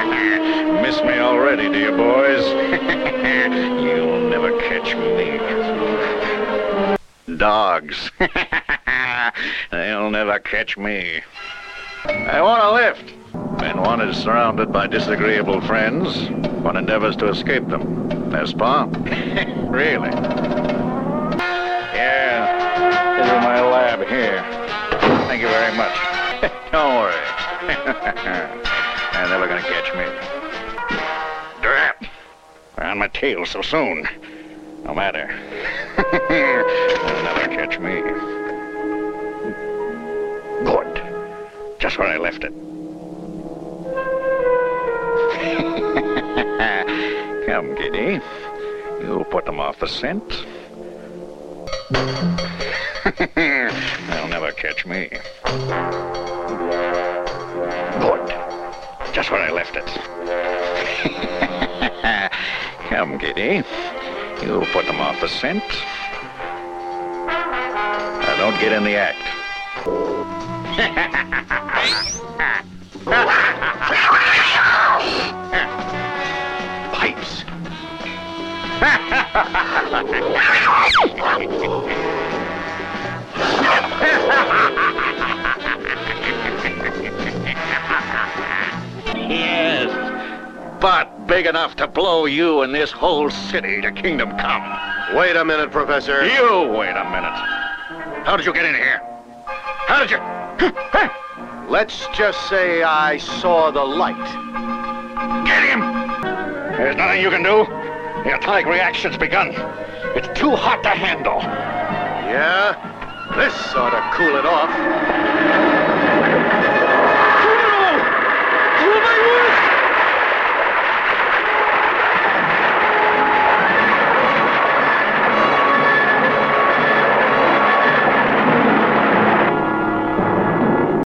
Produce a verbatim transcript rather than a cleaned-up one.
Miss me already, do you, boys? You'll never catch me. Dogs. They'll never catch me. I want a lift. And one is surrounded by disagreeable friends. One endeavors to escape them. N'est-ce pas? Really? Yeah, this is my lab here. Thank you very much. Don't worry. They're never gonna catch me. Drat! On my tail so soon. No matter. They'll never catch me. Good. Just where I left it. Come, Kitty. You'll put them off the scent. They'll never catch me. Good. Just where I left it. Come, Kitty. You'll put them off the scent. Now, don't get in the act. Pipes. Yes, but big enough to blow you and this whole city to kingdom come. Wait a minute, Professor. You wait a minute. How did you get in here? How did you... Let's just say I saw the light. Get him! There's nothing you can do. The atomic reaction's begun. It's too hot to handle. Yeah? This ought to cool it off.